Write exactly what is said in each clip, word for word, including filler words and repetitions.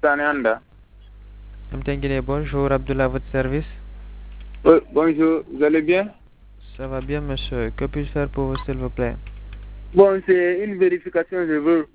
Anda. Bonjour, Abdullah, votre service. Oui, bonjour, vous allez bien? Ça va bien, monsieur. Que puis-je faire pour vous, s'il vous plaît? Bon, c'est une vérification, je veux.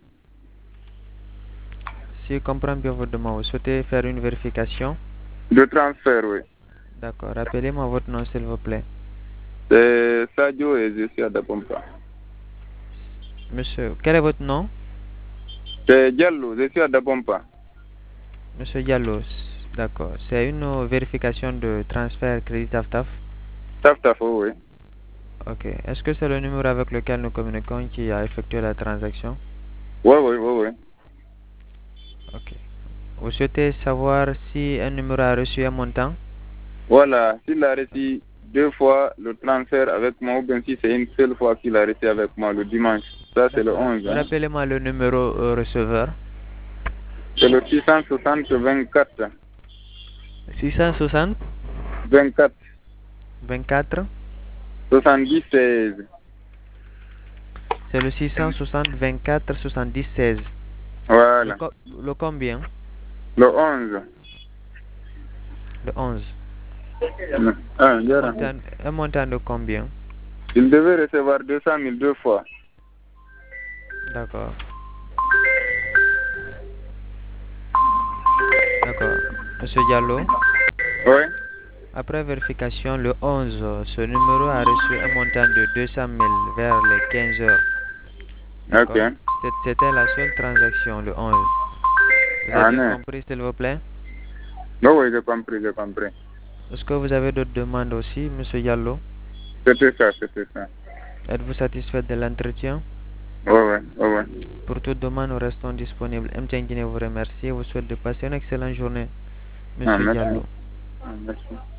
Si je comprends bien votre demande, vous souhaitez faire une vérification? De transfert, oui. D'accord. Rappelez-moi votre nom, s'il vous plaît. C'est Sadio et je suis à Dapompa. Monsieur, quel est votre nom? C'est Diallo, je suis à Dapompa. Monsieur Diallo. D'accord. C'est une vérification de transfert crédit TAF-TAF? TAF-TAF, oui. Ok. Est-ce que c'est le numéro avec lequel nous communiquons qui a effectué la transaction? Oui, oui, oui, oui. Ok. Vous souhaitez savoir si un numéro a reçu un montant? Voilà, s'il a reçu deux fois le transfert avec moi, ou bien si c'est une seule fois qu'il a reçu avec moi le dimanche. Ça, c'est le onze. Hein. Rappelez-moi le numéro euh, receveur. C'est le six cent soixante vingt-quatre. six cent soixante vingt-quatre. vingt-quatre. soixante-dix seize. C'est le six cent soixante vingt-quatre soixante-dix seize. Voilà. Le, co le combien? Le onze. Le onze. Ah, un, montant, un montant de combien? Il devait recevoir deux cent mille deux fois. D'accord. D'accord. Monsieur Diallo? Oui. Après vérification, le onze, ce numéro a reçu un montant de deux cent mille vers les quinze heures. D'accord. Ok. C'était la seule transaction, le onze. Vous avez Ah, bien non. compris, s'il vous plaît? Oui, oui, j'ai compris, j'ai compris. Est-ce que vous avez d'autres demandes aussi, monsieur Diallo? C'était ça, c'était ça. Êtes-vous satisfait de l'entretien? Oui, oui, oui, oui. Pour toute demande, nous restons disponibles. M. Tchengine vous remercie et vous souhaite de passer une excellente journée, Ah, monsieur merci. Diallo. Ah, merci.